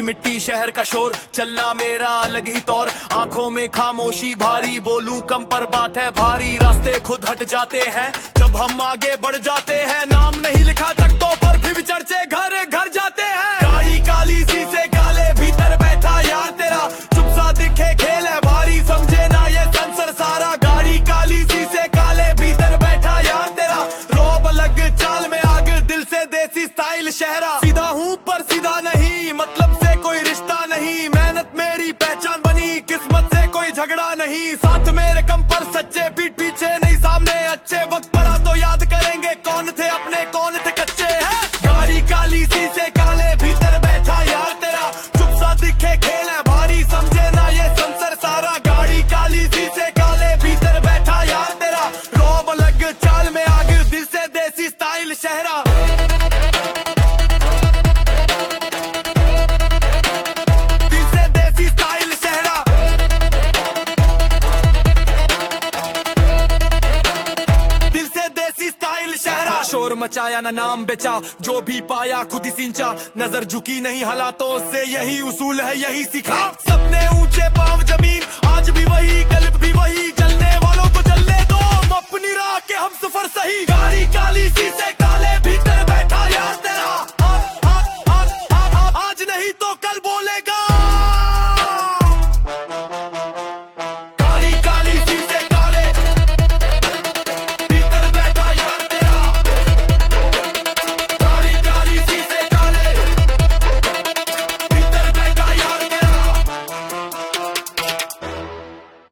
मिट्टी शहर का शोर, चलना मेरा अलग ही तौर, आंखों में खामोशी भारी, बोलूं कम पर बात है भारी। रास्ते खुद हट जाते हैं जब हम आगे बढ़ जाते हैं, नाम नहीं लिखा तख्तों पर भी चर्चे घर घर जाते हैं। गाड़ी काली शीशे काले, भीतर बैठा यार तेरा, चुप सा दिखे खेल है भारी, समझे ना ये संसर सारा। गाड़ी काली शीशे काले, भीतर बैठा यार तेरा, रोब अलग चाल में आग, दिल से देसी स्टाइल शहरा। सीधा हूँ पर सीधा नहीं, मतलब से कोई रिश्ता नहीं, मेहनत मेरी पहचान बनी, किस्मत से कोई झगड़ा नहीं। साथ मेरे कम पर सच्चे, पीठ पीछे नहीं सामने अच्छे, वक्त पड़ा तो याद करेंगे कौन थे अपने कौन थे कच्चे हैं। गाड़ी काली शीशे काले, भीतर बैठा यार तेरा, चुप सा दिखे खेल है भारी, समझे ना ये संसर सारा। गाड़ी काली शीशे काले, भीतर बैठा यार तेरा, रोब अलग चाल में आग, दिल से देसी स्टाइल शहरा। शोर मचाया ना नाम बेचा, जो भी पाया खुद ही सिंचा, नजर झुकी नहीं हालातों से, यही उसूल है यही सीखा। सपने ऊंचे पांव जमीन, आज भी वही कल्ब भी वही, चलने वालों को चलने दो, अपनी राह के हम सफर सही। गाड़ी काली शीशे